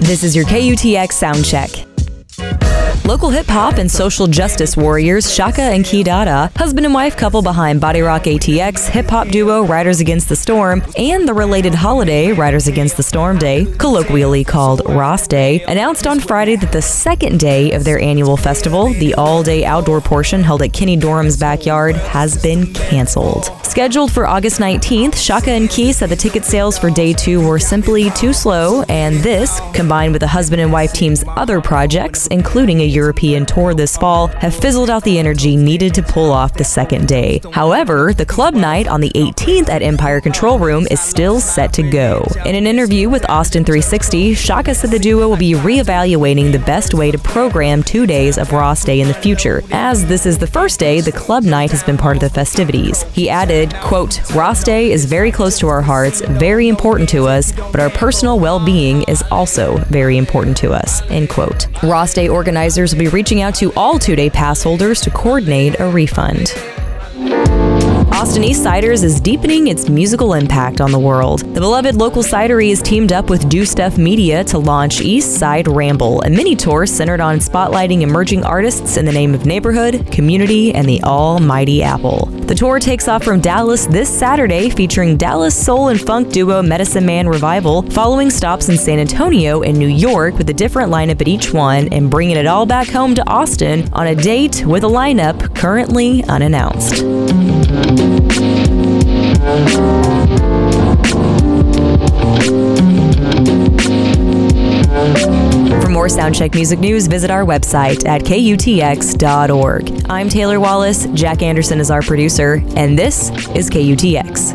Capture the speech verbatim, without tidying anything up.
This is your K U T X sound check. Local hip-hop and social justice warriors Shaka and Key Dada, husband and wife couple behind Body Rock A T X, hip-hop duo Riders Against the Storm, and the related holiday Riders Against the Storm Day, colloquially called Ross Day, announced on Friday that the second day of their annual festival, the all-day outdoor portion held at Kenny Dorham's backyard, has been canceled. Scheduled for August nineteenth, Shaka and Key said the ticket sales for day two were simply too slow, and this, combined with the husband and wife team's other projects, including a European tour this fall, have fizzled out the energy needed to pull off the second day. However, the club night on the eighteenth at Empire Control Room is still set to go. In an interview with Austin three sixty, Shaka said the duo will be reevaluating the best way to program two days of Ross Day in the future. As this is the first day, the club night has been part of the festivities. He added, quote, "Ross Day is very close to our hearts, very important to us, but our personal well-being is also very important to us," end quote. Ross Day organizers will be reaching out to all two-day pass holders to coordinate a refund. Austin East Ciders is deepening its musical impact on the world. The beloved local cidery has teamed up with Do Stuff Media to launch East Side Ramble, a mini tour centered on spotlighting emerging artists in the name of neighborhood, community, and the almighty Apple. The tour takes off from Dallas this Saturday, featuring Dallas soul and funk duo Medicine Man Revival, following stops in San Antonio and New York with a different lineup at each one, and bringing it all back home to Austin on a date with a lineup currently unannounced. For more Soundcheck music news, visit our website at K U T X dot org. I'm Taylor Wallace, Jack Anderson is our producer, and this is K U T X.